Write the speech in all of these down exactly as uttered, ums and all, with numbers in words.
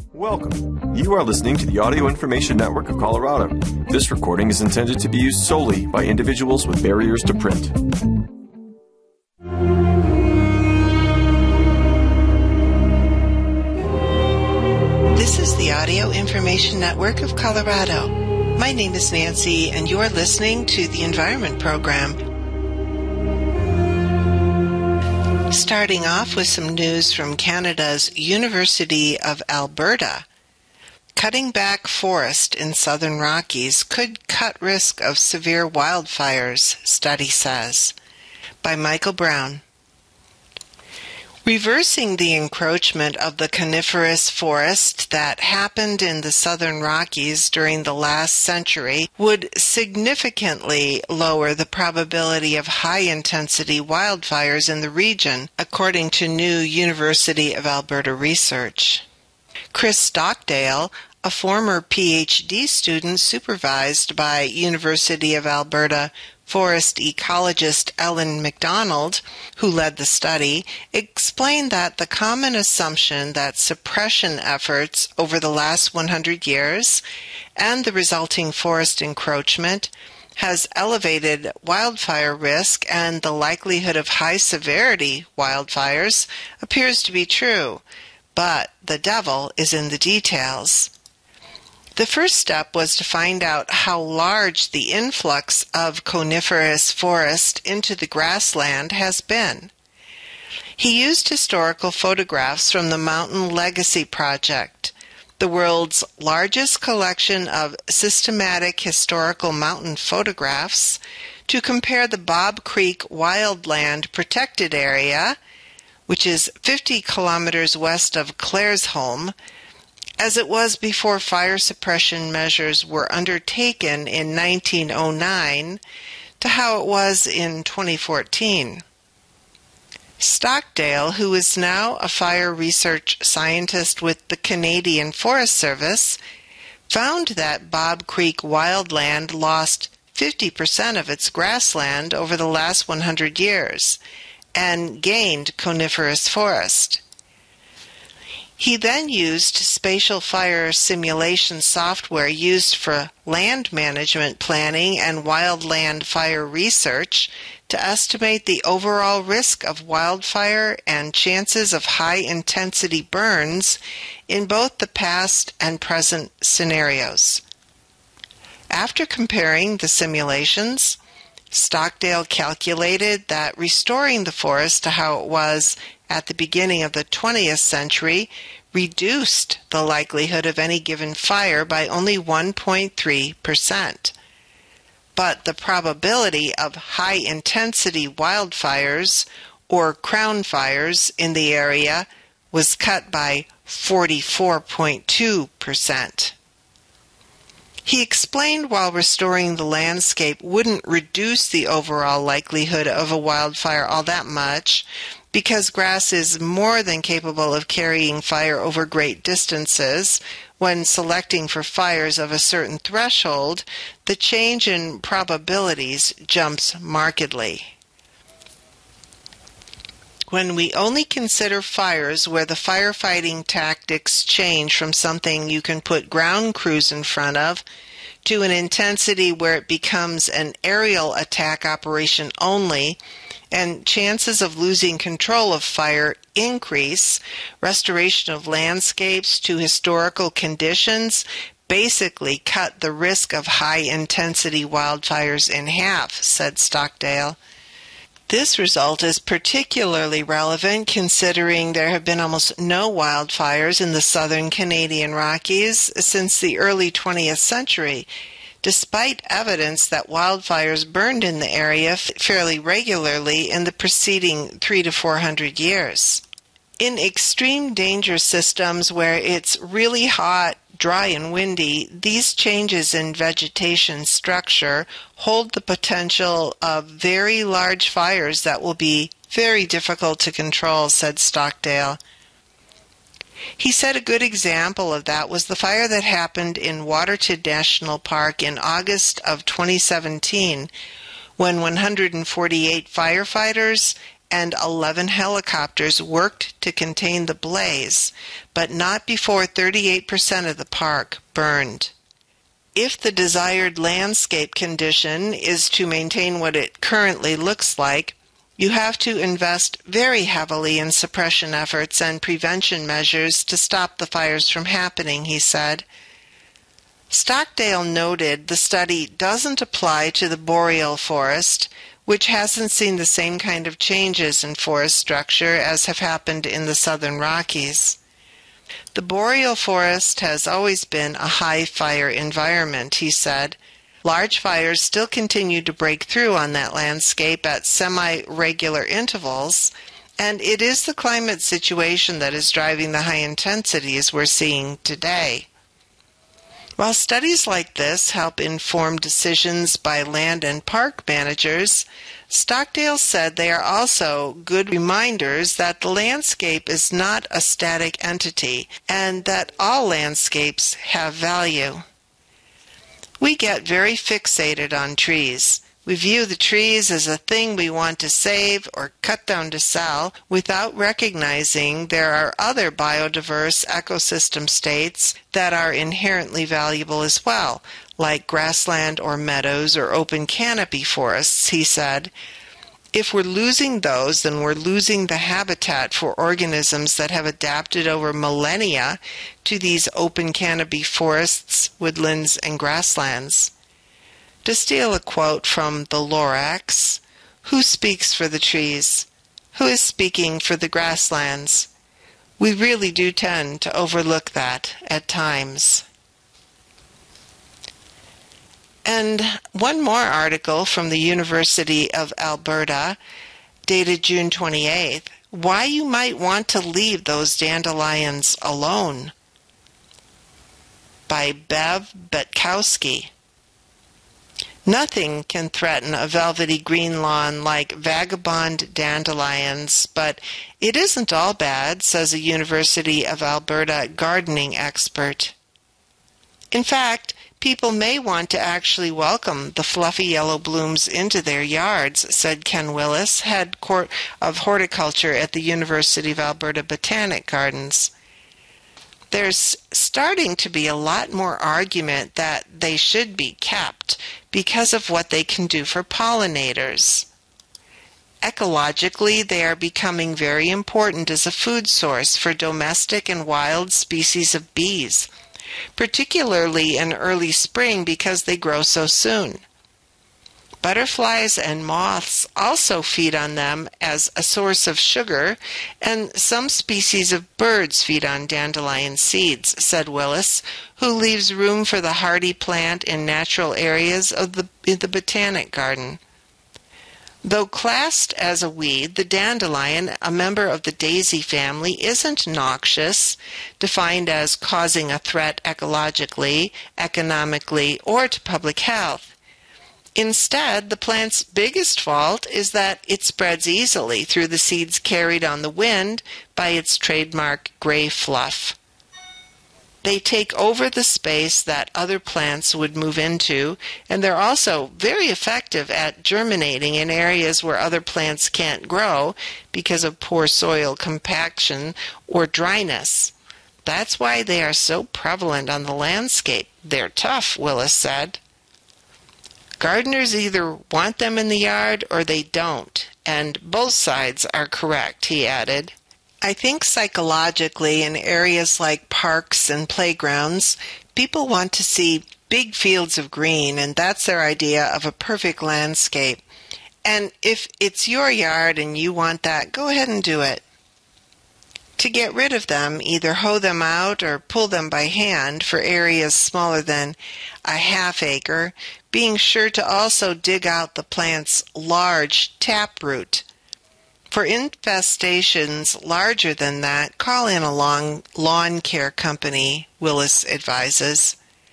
Welcome. You are listening to the Audio Information Network of Colorado. This recording is intended to be used solely by individuals with barriers to print. This is the Audio Information Network of Colorado. My name is Nancy, and you're listening to the Environment Program. Starting off with some news from Canada's University of Alberta. Cutting back forest in southern Rockies could cut risk of severe wildfires, study says. By Michael Brown. Reversing the encroachment of the coniferous forest that happened in the southern Rockies during the last century would significantly lower the probability of high-intensity wildfires in the region, according to new University of Alberta research. Chris Stockdale, a former P H D student supervised by University of Alberta forest ecologist Ellen McDonald, who led the study, explained that the common assumption that suppression efforts over the last one hundred years and the resulting forest encroachment has elevated wildfire risk and the likelihood of high-severity wildfires appears to be true, but the devil is in the details. The first step was to find out how large the influx of coniferous forest into the grassland has been. He used historical photographs from the Mountain Legacy Project, the world's largest collection of systematic historical mountain photographs, to compare the Bob Creek Wildland Protected Area, which is fifty kilometers west of Claresholm, as it was before fire suppression measures were undertaken in nineteen oh nine, to how it was in twenty fourteen. Stockdale, who is now a fire research scientist with the Canadian Forest Service, found that Bob Creek Wildland lost fifty percent of its grassland over the last one hundred years and gained coniferous forest. He then used spatial fire simulation software used for land management planning and wildland fire research to estimate the overall risk of wildfire and chances of high-intensity burns in both the past and present scenarios. After comparing the simulations, Stockdale calculated that restoring the forest to how it was at the beginning of the twentieth century reduced the likelihood of any given fire by only one point three percent. But the probability of high-intensity wildfires, or crown fires, in the area was cut by forty-four point two percent. He explained while restoring the landscape wouldn't reduce the overall likelihood of a wildfire all that much, because grass is more than capable of carrying fire over great distances. When selecting for fires of a certain threshold, the change in probabilities jumps markedly. When we only consider fires where the firefighting tactics change from something you can put ground crews in front of to an intensity where it becomes an aerial attack operation only, and chances of losing control of fire increase, restoration of landscapes to historical conditions basically cut the risk of high-intensity wildfires in half, said Stockdale. This result is particularly relevant considering there have been almost no wildfires in the southern Canadian Rockies since the early twentieth century, despite evidence that wildfires burned in the area fairly regularly in the preceding three to four hundred years. In extreme danger systems where it's really hot, dry, and windy, these changes in vegetation structure hold the potential of very large fires that will be very difficult to control, said Stockdale. He said a good example of that was the fire that happened in Waterton National Park in August of twenty seventeen, when one hundred forty-eight firefighters and eleven helicopters worked to contain the blaze, but not before thirty-eight percent of the park burned. If the desired landscape condition is to maintain what it currently looks like, you have to invest very heavily in suppression efforts and prevention measures to stop the fires from happening, he said. Stockdale noted the study doesn't apply to the boreal forest, which hasn't seen the same kind of changes in forest structure as have happened in the Southern Rockies. The boreal forest has always been a high fire environment, he said. Large fires still continue to break through on that landscape at semi-regular intervals, and it is the climate situation that is driving the high intensities we're seeing today. While studies like this help inform decisions by land and park managers, Stockdale said they are also good reminders that the landscape is not a static entity and that all landscapes have value. We get very fixated on trees. We view the trees as a thing we want to save or cut down to sell without recognizing there are other biodiverse ecosystem states that are inherently valuable as well, like grassland or meadows or open canopy forests, he said. If we're losing those, then we're losing the habitat for organisms that have adapted over millennia to these open canopy forests, woodlands, and grasslands. To steal a quote from the Lorax, who speaks for the trees? Who is speaking for the grasslands? We really do tend to overlook that at times. And one more article from the University of Alberta, dated June twenty-eighth, Why You Might Want to Leave Those Dandelions Alone, by Bev Betkowski. Nothing can threaten a velvety green lawn like vagabond dandelions, but it isn't all bad, says a University of Alberta gardening expert. In fact, people may want to actually welcome the fluffy yellow blooms into their yards, said Ken Willis, head of horticulture at the University of Alberta Botanic Gardens. There's starting to be a lot more argument that they should be kept because of what they can do for pollinators. Ecologically, they are becoming very important as a food source for domestic and wild species of bees, particularly in early spring because they grow so soon. Butterflies and moths also feed on them as a source of sugar, and some species of birds feed on dandelion seeds, said Willis, who leaves room for the hardy plant in natural areas of the, in the botanic garden. Though classed as a weed, the dandelion, a member of the daisy family, isn't noxious, defined as causing a threat ecologically, economically, or to public health. Instead, the plant's biggest fault is that it spreads easily through the seeds carried on the wind by its trademark gray fluff. They take over the space that other plants would move into, and they're also very effective at germinating in areas where other plants can't grow because of poor soil compaction or dryness. That's why they are so prevalent on the landscape. They're tough, Willis said. Gardeners either want them in the yard or they don't, and both sides are correct, he added. I think psychologically in areas like parks and playgrounds, people want to see big fields of green, and that's their idea of a perfect landscape. And if it's your yard and you want that, go ahead and do it. To get rid of them, either hoe them out or pull them by hand for areas smaller than a half acre, being sure to also dig out the plant's large taproot. For infestations larger than that, call in a long lawn care company, Willis advises.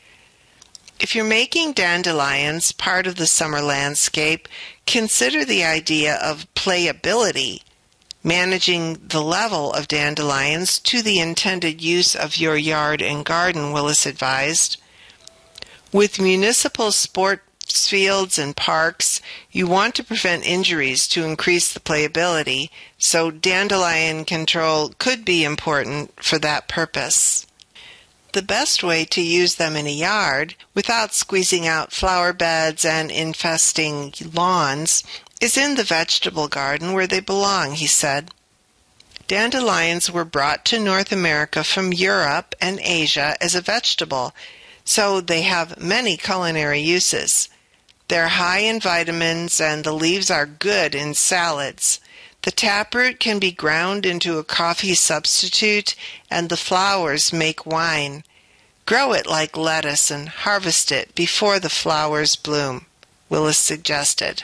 If you're making dandelions part of the summer landscape, consider the idea of playability, managing the level of dandelions to the intended use of your yard and garden, Willis advised. With municipal sport fields, and parks, you want to prevent injuries to increase the playability, so dandelion control could be important for that purpose. The best way to use them in a yard, without squeezing out flower beds and infesting lawns, is in the vegetable garden where they belong, he said. Dandelions were brought to North America from Europe and Asia as a vegetable, so they have many culinary uses. They're high in vitamins and the leaves are good in salads. The taproot can be ground into a coffee substitute and the flowers make wine. Grow it like lettuce and harvest it before the flowers bloom, Willis suggested.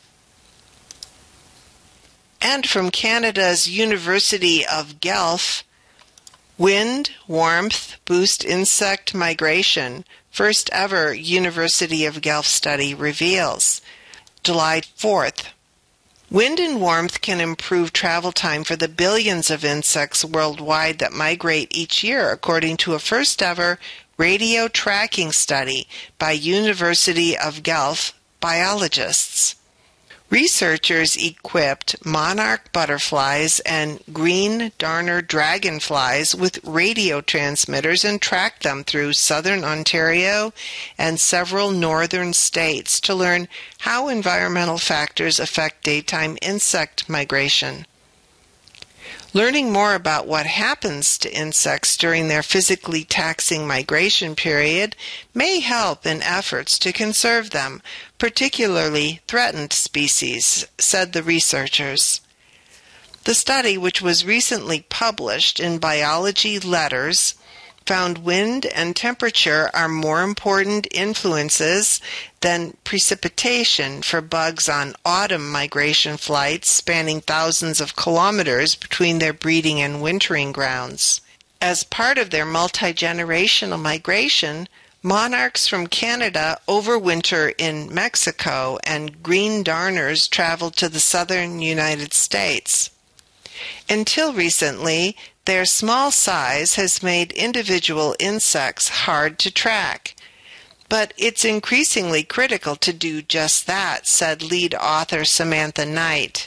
And from Canada's University of Guelph, wind, warmth, boost insect migration, first ever University of Guelph study reveals. July fourth. Wind and warmth can improve travel time for the billions of insects worldwide that migrate each year, according to a first-ever radio tracking study by University of Guelph biologists. Researchers equipped monarch butterflies and green darner dragonflies with radio transmitters and tracked them through southern Ontario and several northern states to learn how environmental factors affect daytime insect migration. Learning more about what happens to insects during their physically taxing migration period may help in efforts to conserve them, particularly threatened species, said the researchers. The study, which was recently published in Biology Letters, found wind and temperature are more important influences than precipitation for bugs on autumn migration flights spanning thousands of kilometers between their breeding and wintering grounds. As part of their multi-generational migration, monarchs from Canada overwinter in Mexico and green darners travel to the southern United States. Until recently, their small size has made individual insects hard to track. But it's increasingly critical to do just that, said lead author Samantha Knight.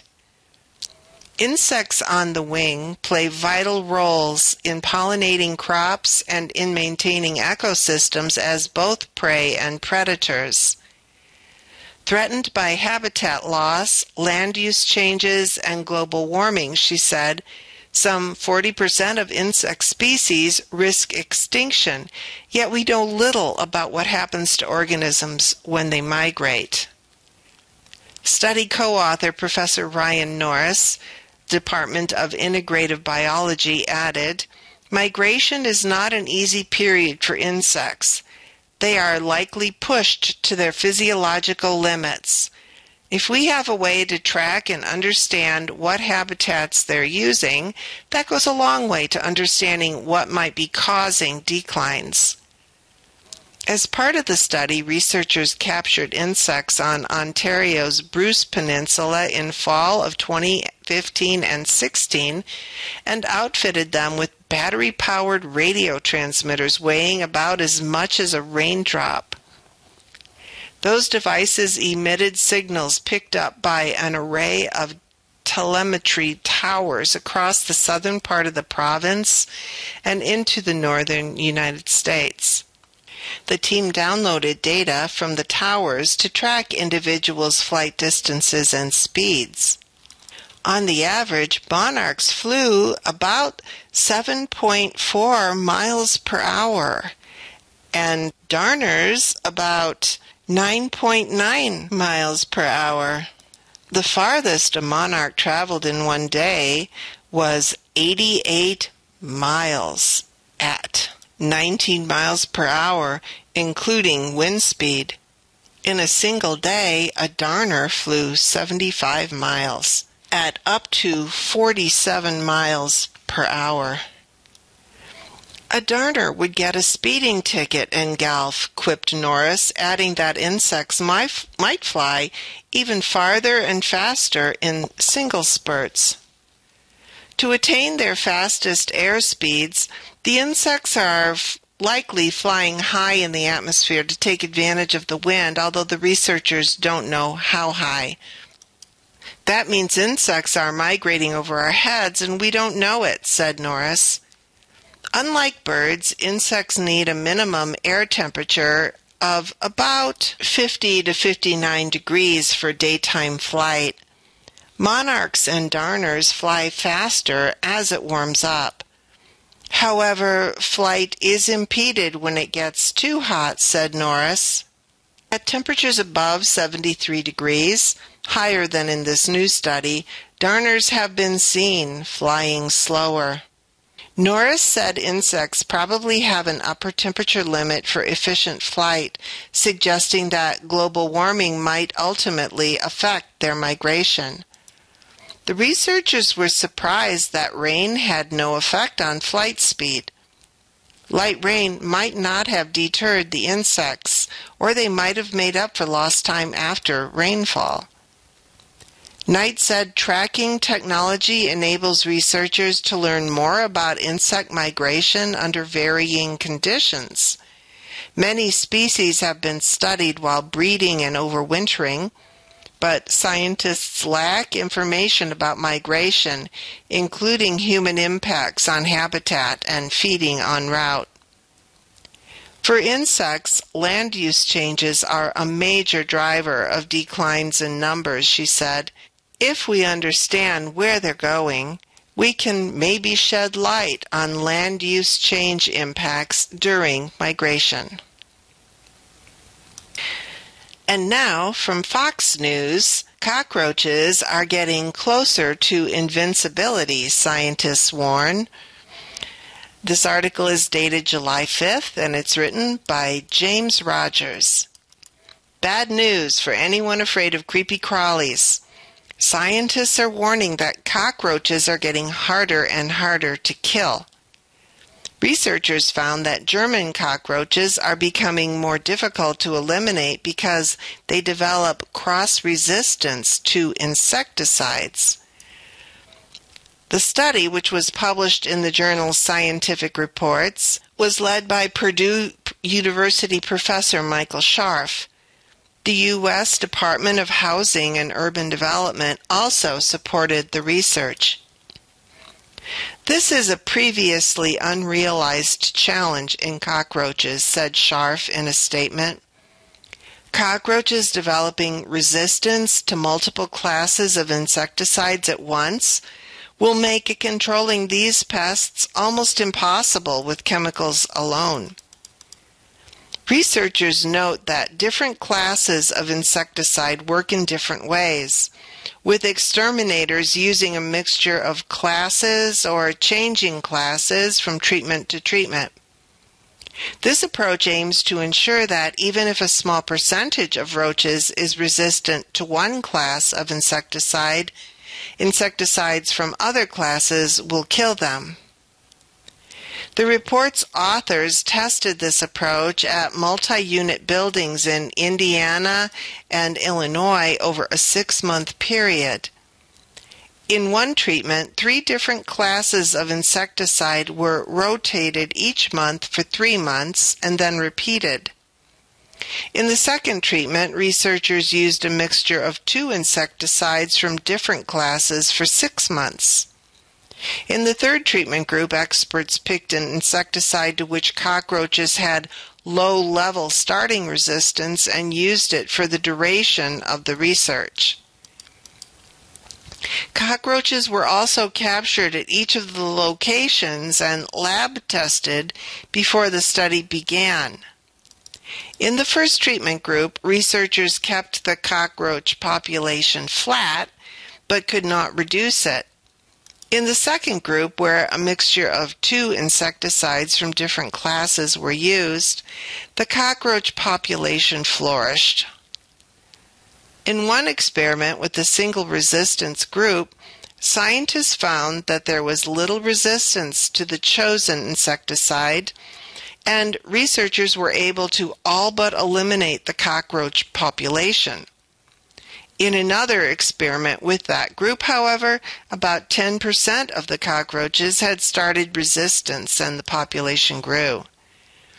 Insects on the wing play vital roles in pollinating crops and in maintaining ecosystems as both prey and predators. Threatened by habitat loss, land use changes, and global warming, she said, some forty percent of insect species risk extinction, yet we know little about what happens to organisms when they migrate. Study co-author Professor Ryan Norris, Department of Integrative Biology, added, "Migration is not an easy period for insects. They are likely pushed to their physiological limits. If we have a way to track and understand what habitats they're using, that goes a long way to understanding what might be causing declines." As part of the study, researchers captured insects on Ontario's Bruce Peninsula in fall of twenty fifteen and sixteen and outfitted them with battery-powered radio transmitters weighing about as much as a raindrop. Those devices emitted signals picked up by an array of telemetry towers across the southern part of the province and into the northern United States. The team downloaded data from the towers to track individuals' flight distances and speeds. On the average, monarchs flew about seven point four miles per hour, and darners about nine point nine miles per hour. The farthest a monarch traveled in one day was eighty-eight miles at nineteen miles per hour, including wind speed. In a single day, a darner flew seventy-five miles at up to forty-seven miles per hour. A darner would get a speeding ticket in Guelph, quipped Norris, adding that insects might, might fly even farther and faster in single spurts. To attain their fastest air speeds, the insects are f- likely flying high in the atmosphere to take advantage of the wind, although the researchers don't know how high. That means insects are migrating over our heads and we don't know it, said Norris. Unlike birds, insects need a minimum air temperature of about fifty to fifty-nine degrees for daytime flight. Monarchs and darners fly faster as it warms up. However, flight is impeded when it gets too hot, said Norris. At temperatures above seventy-three degrees, higher than in this new study, darners have been seen flying slower. Norris said insects probably have an upper temperature limit for efficient flight, suggesting that global warming might ultimately affect their migration. The researchers were surprised that rain had no effect on flight speed. Light rain might not have deterred the insects, or they might have made up for lost time after rainfall. Knight said tracking technology enables researchers to learn more about insect migration under varying conditions. Many species have been studied while breeding and overwintering, but scientists lack information about migration, including human impacts on habitat and feeding en route. For insects, land use changes are a major driver of declines in numbers, she said. If we understand where they're going, we can maybe shed light on land use change impacts during migration. And now, from Fox News, cockroaches are getting closer to invincibility, scientists warn. This article is dated July fifth, and it's written by James Rogers. Bad news for anyone afraid of creepy crawlies. Scientists are warning that cockroaches are getting harder and harder to kill. Researchers found that German cockroaches are becoming more difficult to eliminate because they develop cross-resistance to insecticides. The study, which was published in the journal Scientific Reports, was led by Purdue University professor Michael Scharf. The U S Department of Housing and Urban Development also supported the research. This is a previously unrealized challenge in cockroaches, said Scharf in a statement. Cockroaches developing resistance to multiple classes of insecticides at once will make controlling these pests almost impossible with chemicals alone. Researchers note that different classes of insecticide work in different ways, with exterminators using a mixture of classes or changing classes from treatment to treatment. This approach aims to ensure that even if a small percentage of roaches is resistant to one class of insecticide, insecticides from other classes will kill them. The report's authors tested this approach at multi-unit buildings in Indiana and Illinois over a six-month period. In one treatment, three different classes of insecticide were rotated each month for three months and then repeated. In the second treatment, researchers used a mixture of two insecticides from different classes for six months. In the third treatment group, experts picked an insecticide to which cockroaches had low-level starting resistance and used it for the duration of the research. Cockroaches were also captured at each of the locations and lab tested before the study began. In the first treatment group, researchers kept the cockroach population flat but could not reduce it. In the second group, where a mixture of two insecticides from different classes were used, the cockroach population flourished. In one experiment with the single resistance group, scientists found that there was little resistance to the chosen insecticide, and researchers were able to all but eliminate the cockroach population. In another experiment with that group, however, about ten percent of the cockroaches had started resistance and the population grew.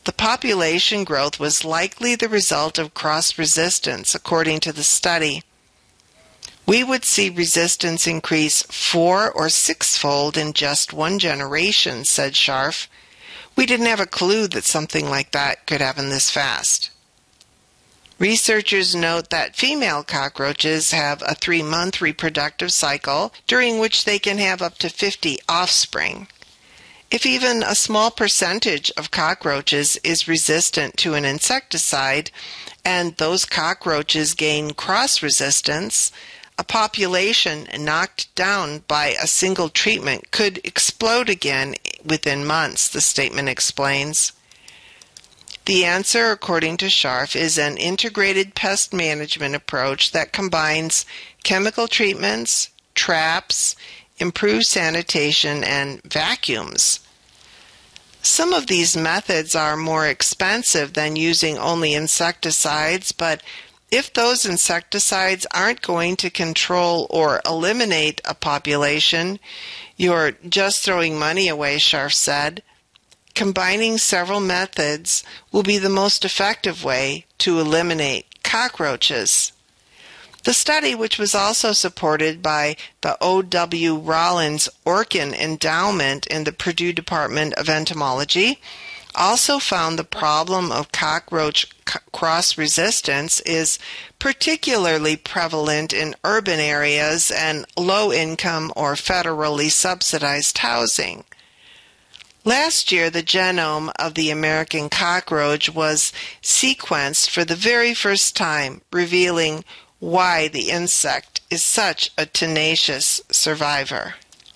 The population growth was likely the result of cross-resistance, according to the study. We would see resistance increase four or sixfold in just one generation, said Scharf. We didn't have a clue that something like that could happen this fast. Researchers note that female cockroaches have a three-month reproductive cycle during which they can have up to fifty offspring. If even a small percentage of cockroaches is resistant to an insecticide, and those cockroaches gain cross-resistance, a population knocked down by a single treatment could explode again within months, the statement explains. The answer, according to Scharf, is an integrated pest management approach that combines chemical treatments, traps, improved sanitation, and vacuums. Some of these methods are more expensive than using only insecticides, but if those insecticides aren't going to control or eliminate a population, you're just throwing money away, Scharf said. Combining several methods will be the most effective way to eliminate cockroaches. The study, which was also supported by the O W Rollins Orkin Endowment in the Purdue Department of Entomology, also found the problem of cockroach cross-resistance is particularly prevalent in urban areas and low-income or federally subsidized housing. Last year, the genome of the American cockroach was sequenced for the very first time, revealing why the insect is such a tenacious survivor.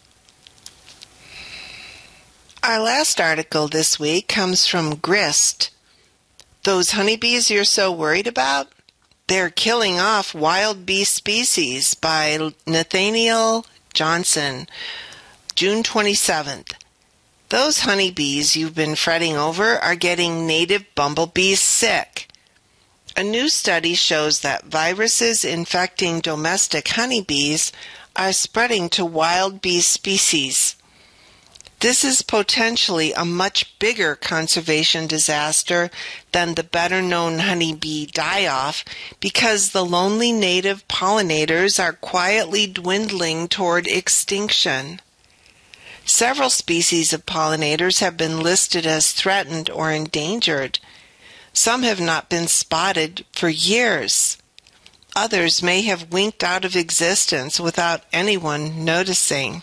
Our last article this week comes from Grist. Those honeybees you're so worried about? They're killing off wild bee species, by Nathaniel Johnson, June twenty-seventh. Those honeybees you've been fretting over are getting native bumblebees sick. A new study shows that viruses infecting domestic honeybees are spreading to wild bee species. This is potentially a much bigger conservation disaster than the better-known honeybee die-off because the lonely native pollinators are quietly dwindling toward extinction. Several species of pollinators have been listed as threatened or endangered. Some have not been spotted for years. Others may have winked out of existence without anyone noticing.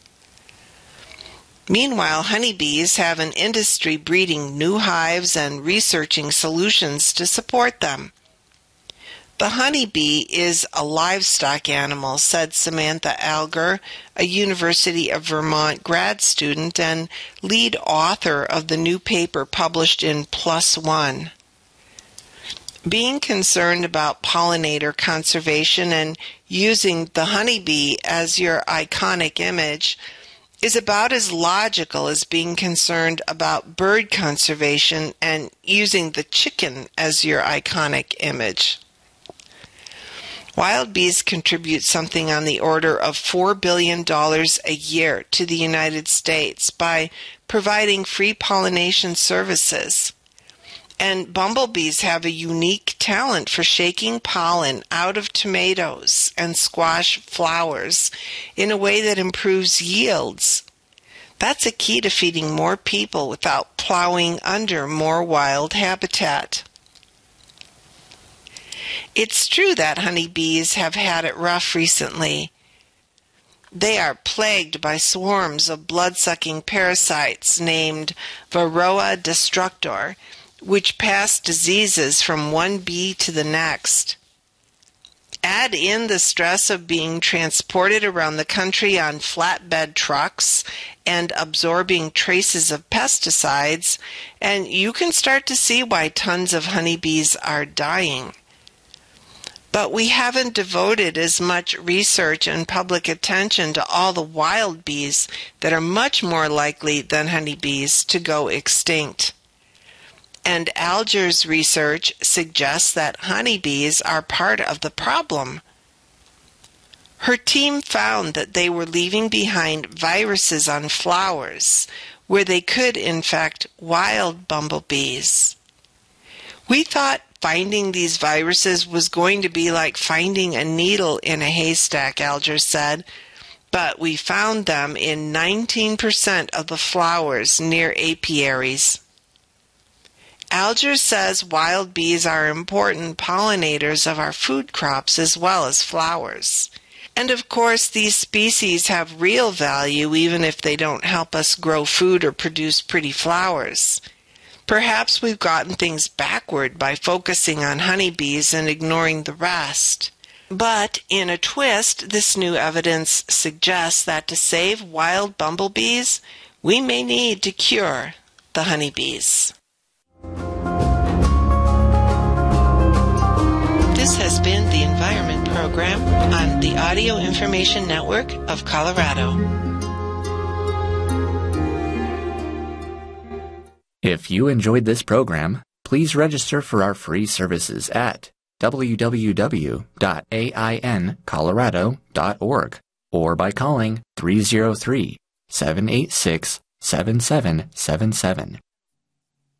Meanwhile, honeybees have an industry breeding new hives and researching solutions to support them. The honeybee is a livestock animal, said Samantha Alger, a University of Vermont grad student and lead author of the new paper published in PLOS ONE. Being concerned about pollinator conservation and using the honeybee as your iconic image is about as logical as being concerned about bird conservation and using the chicken as your iconic image. Wild bees contribute something on the order of four billion dollars a year to the United States by providing free pollination services. And bumblebees have a unique talent for shaking pollen out of tomatoes and squash flowers in a way that improves yields. That's a key to feeding more people without plowing under more wild habitat. It's true that honeybees have had it rough recently. They are plagued by swarms of blood-sucking parasites named Varroa destructor, which pass diseases from one bee to the next. Add in the stress of being transported around the country on flatbed trucks and absorbing traces of pesticides, and you can start to see why tons of honeybees are dying. But we haven't devoted as much research and public attention to all the wild bees that are much more likely than honeybees to go extinct. And Alger's research suggests that honeybees are part of the problem. Her team found that they were leaving behind viruses on flowers, where they could infect wild bumblebees. We thought finding these viruses was going to be like finding a needle in a haystack, Alger said, but we found them in nineteen percent of the flowers near apiaries. Alger says wild bees are important pollinators of our food crops as well as flowers. And of course, these species have real value even if they don't help us grow food or produce pretty flowers. Perhaps we've gotten things backward by focusing on honeybees and ignoring the rest. But in a twist, this new evidence suggests that to save wild bumblebees, we may need to cure the honeybees. This has been the Environment Program on the Audio Information Network of Colorado. If you enjoyed this program, please register for our free services at w w w dot a i n colorado dot org or by calling three oh three, seven eight six, seven seven seven seven.